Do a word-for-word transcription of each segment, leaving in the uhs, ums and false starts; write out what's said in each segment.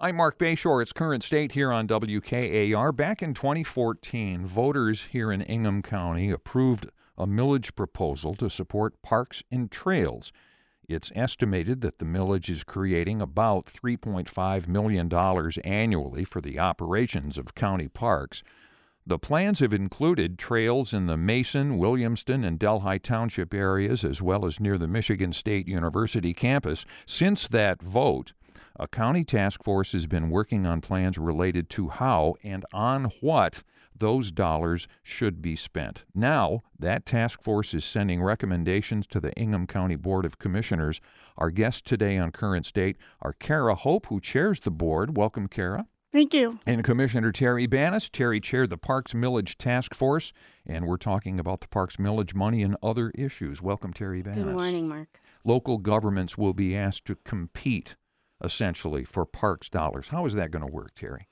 I'm Mark Bayshore. It's Current State here on W K A R. Back in twenty fourteen, voters here in Ingham County approved a millage proposal to support parks and trails. It's estimated that the millage is creating about three point five million dollars annually for the operations of county parks. The plans have included trails in the Mason, Williamston, and Delhi Township areas, as well as near the Michigan State University campus. Since that vote, a county task force has been working on plans related to how and on what those dollars should be spent. Now, that task force is sending recommendations to the Ingham County Board of Commissioners. Our guests today on Current State are Kara Hope, who chairs the board. Welcome, Kara. Thank you. And Commissioner Terry Banas. Terry chaired the Parks Millage Task Force, and we're talking about the Parks Millage money and other issues. Welcome, Terry Banas. Good morning, Mark. Local governments will be asked to compete, essentially, for parks dollars. How is that going to work, Terry?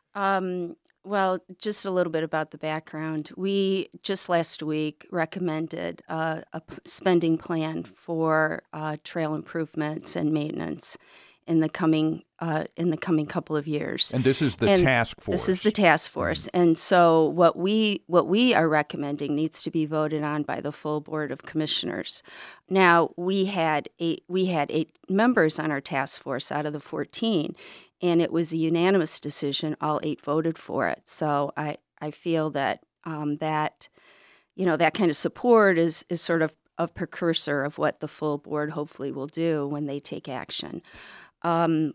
Um, well, just a little bit about the background. We just last week recommended uh, a p- spending plan for uh, trail improvements and maintenance in the coming uh, in the coming couple of years. And this is the and task force. This is the task force. Mm-hmm. And so what we what we are recommending needs to be voted on by the full Board of Commissioners. Now, we had eight we had eight members on our task force out of the fourteen, and it was a unanimous decision. All eight voted for it. So I, I feel that um, that you know that kind of support is is sort of a precursor of what the full board hopefully will do when they take action. Um,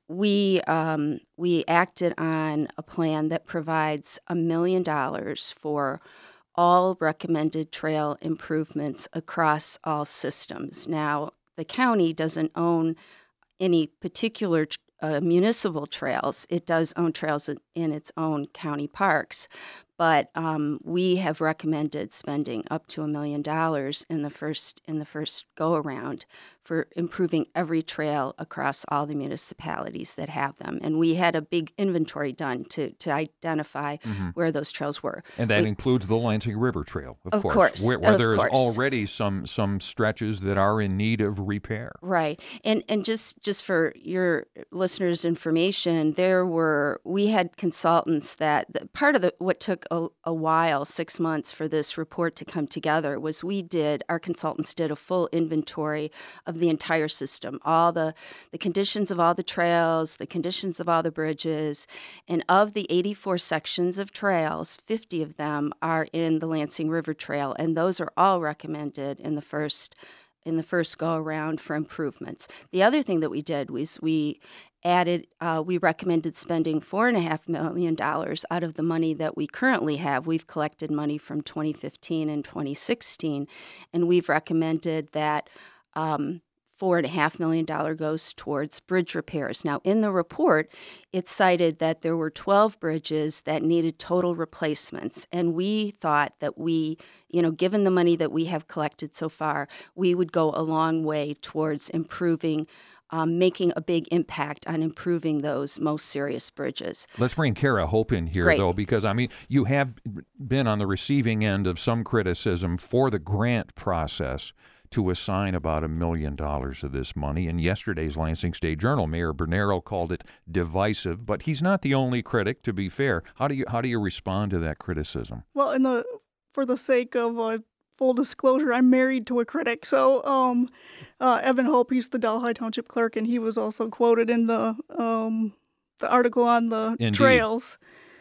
we um, we acted on a plan that provides a million dollars for all recommended trail improvements across all systems. Now, the county doesn't own any particular uh, municipal trails. It does own trails in its own county parks, but um, we have recommended spending up to a million dollars in the first in the first go around for improving every trail across all the municipalities that have them. And we had a big inventory done to to identify mm-hmm. where those trails were. And that we, includes the Lansing River Trail, of, of course, course, where, where of there is course. already some some stretches that are in need of repair. Right. And and just just for your listeners' information, there were we had consultants that, that part of the what took a, a while, six months for this report to come together was we did, our consultants did a full inventory of the entire system, all the, the conditions of all the trails, the conditions of all the bridges, and of the eighty-four sections of trails, fifty of them are in the Lansing River Trail, and those are all recommended in the first in the first go-around for improvements. The other thing that we did was we added, uh, we recommended spending four and a half million dollars out of the money that we currently have. We've collected money from twenty fifteen and twenty sixteen, and we've recommended that um, four and a half million dollars goes towards bridge repairs. Now, in the report, it cited that there were twelve bridges that needed total replacements, and we thought that we, you know, given the money that we have collected so far, we would go a long way towards improving Um, making a big impact on improving those most serious bridges. Let's bring Kara Hope in here, Great. though, because, I mean, you have been on the receiving end of some criticism for the grant process to assign about a million dollars of this money. In yesterday's Lansing State Journal, Mayor Bernero called it divisive, but he's not the only critic, to be fair. How do you how do you respond to that criticism? Well, in the for the sake of uh, full disclosure, I'm married to a critic. So um, uh, Evan Hope, he's the Delhi Township clerk, and he was also quoted in the um, the article on the Indeed. trails.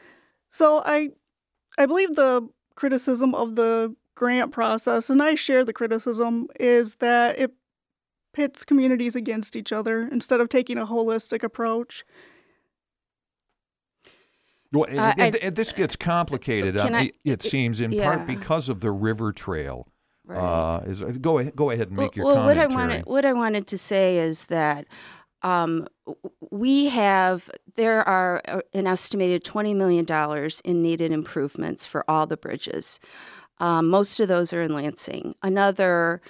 So I I believe the criticism of the grant process, and I share the criticism, is that it pits communities against each other instead of taking a holistic approach. Well, Uh, it, I- it, this gets complicated, Can uh, I- it, it seems, in yeah. part because of the river trail. Right. Uh, is, go, ahead, go ahead and make well, your well, what I commentary. wanted, what I wanted to say is that um, we have, there are an estimated twenty million dollars in needed improvements for all the bridges. Um, most of those are in Lansing. Another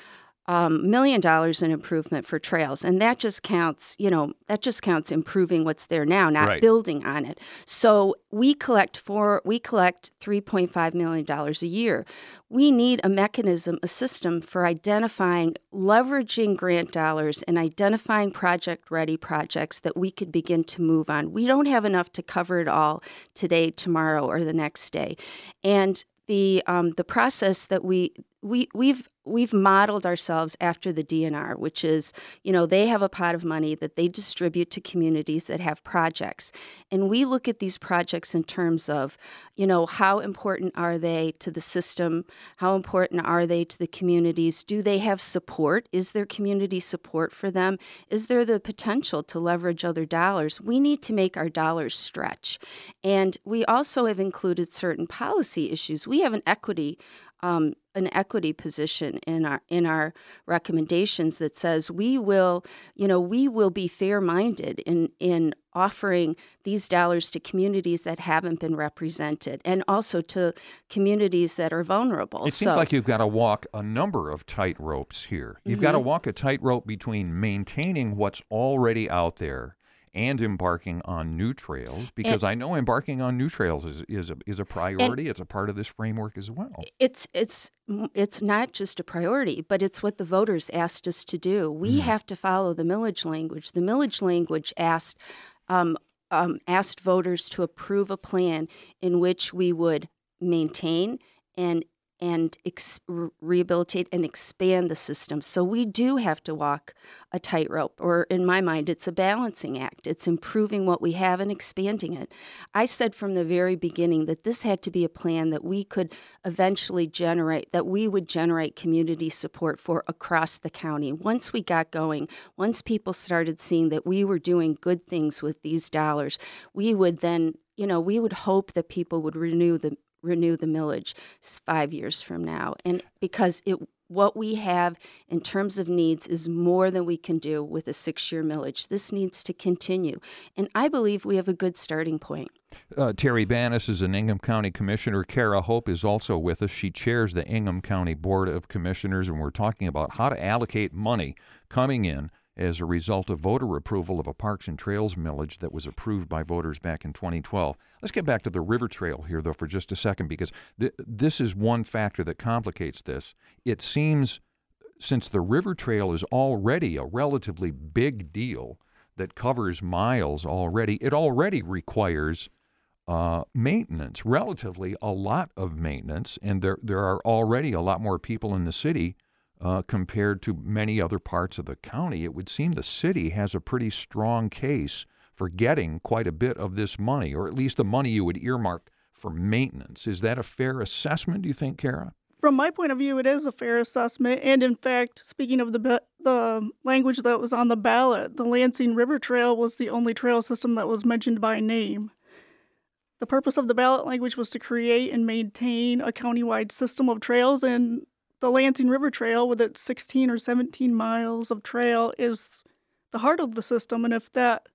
um, million dollars in improvement for trails, and that just counts. You know, that just counts improving what's there now, not Right. building on it. So we collect four. We collect three point five million dollars a year. We need a mechanism, a system for identifying, leveraging grant dollars and identifying project-ready projects that we could begin to move on. We don't have enough to cover it all today, tomorrow, or the next day, and the um, the process that we we we've we've modeled ourselves after the D N R, which is, you know, they have a pot of money that they distribute to communities that have projects. And we look at these projects in terms of, you know, how important are they to the system? How important are they to the communities? Do they have support? Is there community support for them? Is there the potential to leverage other dollars? We need to make our dollars stretch. And we also have included certain policy issues. We have an equity um, an equity position in our in our recommendations that says we will, you know, we will be fair-minded in in offering these dollars to communities that haven't been represented, and also to communities that are vulnerable. It seems so, like you've got to walk a number of tight ropes here. You've Mm-hmm. got to walk a tightrope between maintaining what's already out there and embarking on new trails, because And- I know embarking on new trails is is a, is a priority. It's a part of this framework as well. It's it's it's not just a priority, but it's what the voters asked us to do. We have to follow the millage language. The millage language asked um, um, asked voters to approve a plan in which we would maintain and and ex- re- rehabilitate and expand the system. So we do have to walk a tightrope, or in my mind, it's a balancing act. It's improving what we have and expanding it. I said from the very beginning that this had to be a plan that we could eventually generate, that we would generate community support for across the county. Once we got going, once people started seeing that we were doing good things with these dollars, we would then, you know, we would hope that people would renew the renew the millage s- five years from now. And because it what we have in terms of needs is more than we can do with a six-year millage. This needs to continue. And I believe we have a good starting point. Uh, Terry Banas is an Ingham County Commissioner. Kara Hope is also with us. She chairs the Ingham County Board of Commissioners, and we're talking about how to allocate money coming in as a result of voter approval of a Parks and Trails millage that was approved by voters back in twenty twelve. Let's get back to the River Trail here, though, for just a second, because th- this is one factor that complicates this. It seems, since the River Trail is already a relatively big deal that covers miles already, it already requires uh, maintenance, relatively a lot of maintenance, and there there are already a lot more people in the city Uh, compared to many other parts of the county. It would seem the city has a pretty strong case for getting quite a bit of this money, or at least the money you would earmark for maintenance. Is that a fair assessment, do you think, Kara? From my point of view, it is a fair assessment. And in fact, speaking of the ba- the language that was on the ballot, the Lansing River Trail was the only trail system that was mentioned by name. The purpose of the ballot language was to create and maintain a countywide system of trails, and the Lansing River Trail, with its sixteen or seventeen miles of trail, is the heart of the system. And if that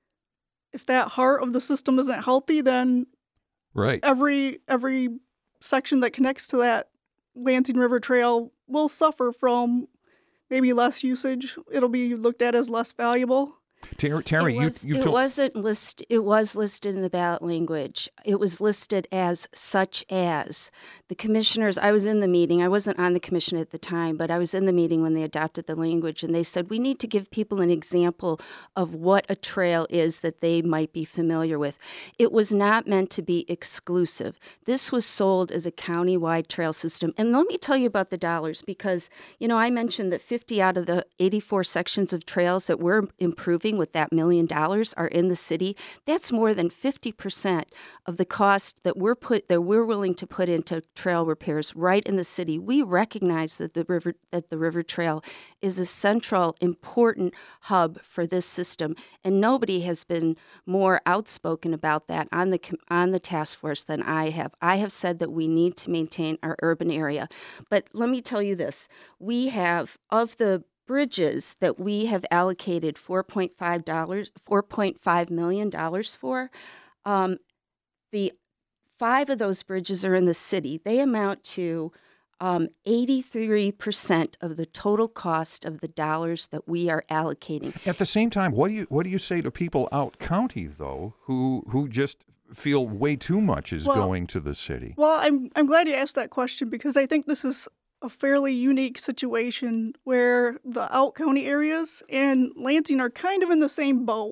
if that heart of the system isn't healthy, then Right. every every section that connects to that Lansing River Trail will suffer from maybe less usage. It'll be looked at as less valuable. Ter- Terry, it was, you, you it told... wasn't list. It was listed in the ballot language. It was listed as such as. The commissioners, I was in the meeting. I wasn't on the commission at the time, but I was in the meeting when they adopted the language, and they said we need to give people an example of what a trail is that they might be familiar with. It was not meant to be exclusive. This was sold as a countywide trail system. And let me tell you about the dollars, because, you know, I mentioned that fifty out of the eighty-four sections of trails that we're improving with that million dollars are in the city. That's more than fifty percent of the cost that we're put that we're willing to put into trail repairs right in the city. We recognize that the river that the river trail is a central, important hub for this system, and nobody has been more outspoken about that on the on the task force than I have. I have said that we need to maintain our urban area, but let me tell you this: we have of the bridges that we have allocated four point five dollars, four point five million dollars for. Um, the five of those bridges are in the city. They amount to um, eighty-three percent of the total cost of the dollars that we are allocating. At the same time, what do you what do you say to people out county though, who who just feel way too much is Well- going to the city? Well, I'm I'm glad you asked that question because I think this is a fairly unique situation where the out county areas and Lansing are kind of in the same boat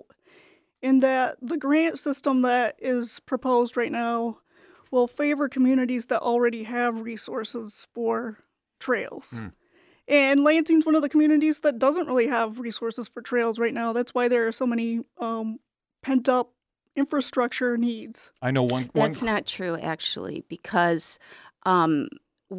in that the grant system that is proposed right now will favor communities that already have resources for trails. Hmm. And Lansing's one of the communities that doesn't really have resources for trails right now. That's why there are so many um, pent up infrastructure needs. I know one. one That's not true, actually, because um,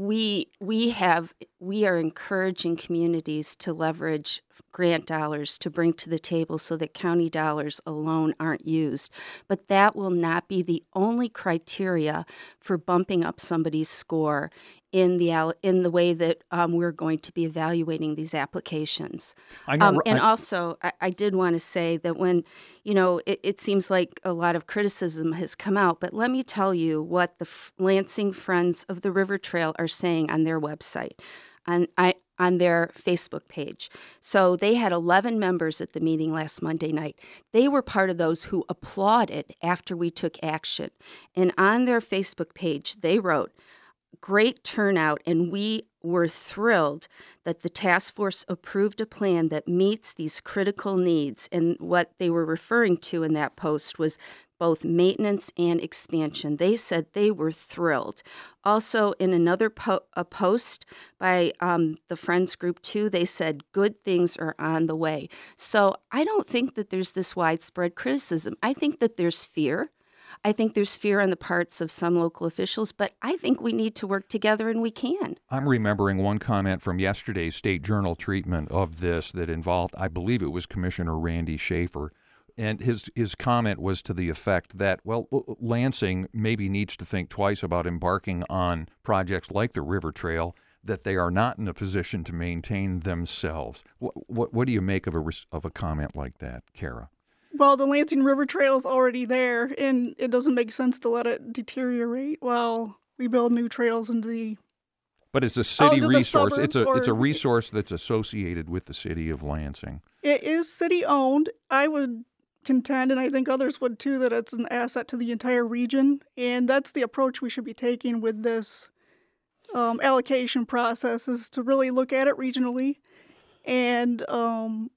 we we have we are encouraging communities to leverage grant dollars to bring to the table so that county dollars alone aren't used. But that will not be the only criteria for bumping up somebody's score in the al- in the way that um, we're going to be evaluating these applications. I know. Um, and I- also, I, I did want to say that when, you know, it, it seems like a lot of criticism has come out, but let me tell you what the F- Lansing Friends of the River Trail are saying on their website, on, I, on their Facebook page. So they had eleven members at the meeting last Monday night. They were part of those who applauded after we took action. And on their Facebook page, they wrote, "Great turnout, and we were thrilled that the task force approved a plan that meets these critical needs." And what they were referring to in that post was both maintenance and expansion. They said they were thrilled. Also, in another po- a post by um, the Friends Group too, they said good things are on the way. So I don't think that there's this widespread criticism. I think that there's fear. I think there's fear on the parts of some local officials, but I think we need to work together, and we can. I'm remembering one comment from yesterday's State Journal treatment of this that involved, I believe it was Commissioner Randy Schaefer, and his his comment was to the effect that, well, Lansing maybe needs to think twice about embarking on projects like the River Trail that they are not in a position to maintain themselves. What what, what do you make of a res- of a comment like that, Kara? Well, the Lansing River Trail is already there, and it doesn't make sense to let it deteriorate while we build new trails into the. But it's a city to the resource. It's a suburbs, it's a or- resource that's associated with the city of Lansing. It is city owned. I would contend, and I think others would too, that it's an asset to the entire region, and that's the approach we should be taking with this um, allocation process: is to really look at it regionally and um,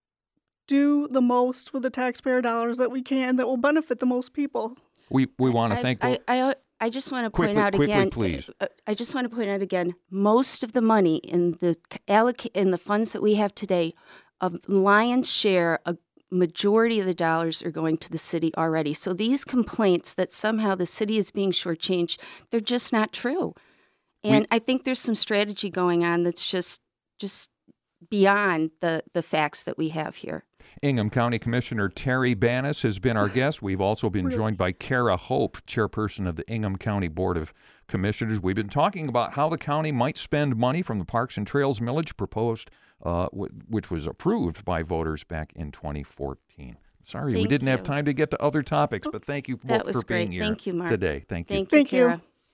do the most with the taxpayer dollars that we can that will benefit the most people. We we want to I, thank. I, I, I just want to point Quickly- out quickly, again. please. uh, I just want to point out again. Most of the money in the alloc- in the funds that we have today, a lion's share, a majority of the dollars are going to the city already. So these complaints that somehow the city is being shortchanged, they're just not true. And I think there's some strategy going on that's just just beyond the the facts that we have here. Ingham County Commissioner Terry Banas has been our guest. We've also been joined by Kara Hope, chairperson of the Ingham County Board of Commissioners. We've been talking about how the county might spend money from the Parks and Trails millage proposed, uh, w- which was approved by voters back in twenty fourteen. Sorry, we Thank didn't have you. time to get to other topics, but thank you That both was for being great. here Thank you, Mark. today. Thank you. Thank, Thank you, you. Kara.